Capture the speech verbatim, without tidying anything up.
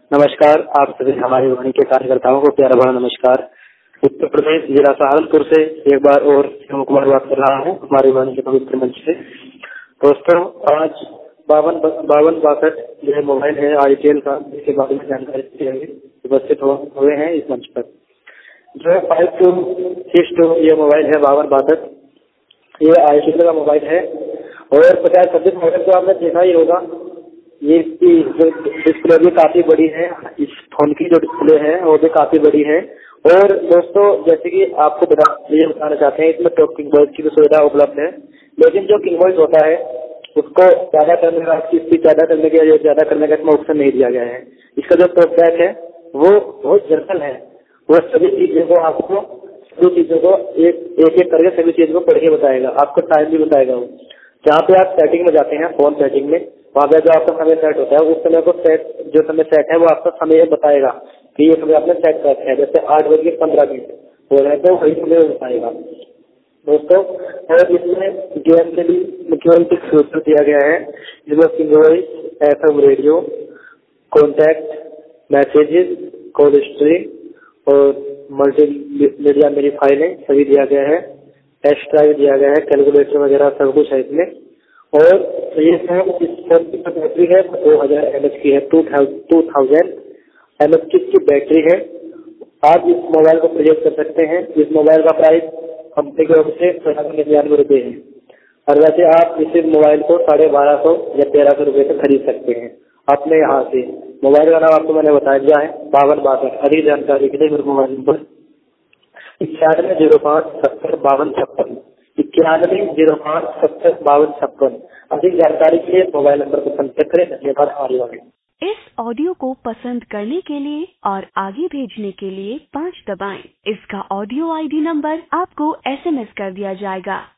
नमस्कार, आप सभी हमारी वाणी के कार्यकर्ताओं को प्यारा भरा नमस्कार। उत्तर प्रदेश जिला सहारनपुर से एक बार और शिव कुमार बात कर रहा हूँ हमारी वाणी के पवित्र मंच से। दोस्तों, आज बावन बावन बासठ जो मोबाइल है आईटीएल का, इसके बारे में जानकारी उपस्थित हुए हैं इस मंच पर। जो है फाइव टू सिक्स टू ये मोबाइल है बावन बासठ, ये आईटीएल का मोबाइल है और पचास छब्बीस मॉडल को आपने देखा ही होगा। ये इसकी जो डिस्प्ले भी काफी बड़ी है, इस फोन की जो डिस्प्ले है वो भी काफी बड़ी है। और दोस्तों, जैसे कि आपको बता ये बताना चाहते हैं, इसमें टॉप किंग वॉइस की भी सुविधा उपलब्ध है, लेकिन जो किंग वॉइस होता है उसको ज्यादा करने का स्पीड ज्यादा करने का ज्यादा करने का इसमें ऑप्शन नहीं दिया गया है। इसका जो टॉप बैक है वो बहुत जनरल है, वो सभी चीजों को आपको सभी चीजों को एक एक एक करके सभी चीजों को पढ़ के बताएगा, आपको टाइम भी बताएगा। वो जहाँ पे आप सेटिंग में जाते हैं, फोन सेटिंग में, वहाँ पे जो आपका समय सेट होता है उस समय को सेट जो समय सेट है वो आपका समय बताएगा कि ये समय आपने सेट कर रखा है। जैसे आठ बजे पंद्रह मिनट हो रहे तो वही समय बताएगा दोस्तों। और इसमें गेम के लिए मुख्यमंत्री फीचर दिया गया है, जिसमें king voice, FM radio, contact, messages, call history और मल्टी मीडिया मेरी फाइलें सभी दिया गया है। एक्स्ट्रा भी दिया गया है, कैलकुलेटर वगैरह सब कुछ है इसमें। और ये फोन इस फोन की बैटरी है दो हजार एम एच की है, टू थाउजेंड एम एच की इसकी बैटरी है। आप इस मोबाइल को प्रयोग कर सकते हैं। इस मोबाइल का प्राइस कंपनी की ओर से सोलह सौ निन्यानवे रुपये है, और वैसे आप इस मोबाइल को साढ़े बारह सौ या तेरह सौ रुपये से खरीद सकते हैं अपने यहाँ से। मोबाइल का नाम आपको मैंने बता दिया है, बावन बासठ। अधिक जानकारी के लिए मेरे मोबाइल नंबर इक्यानवे जीरो पाँच सत्तर बावन छप्पन इक्यानवे जीरो पाँच सत्तर बावन छप्पन अधिक जानकारी के लिए मोबाइल नंबर को संपर्क करें। धन्यवाद। हमारी वाणी। इस ऑडियो को पसंद करने के लिए और आगे भेजने के लिए पाँच दबाएं। इसका ऑडियो आईडी नंबर आपको एसएमएस कर दिया जाएगा।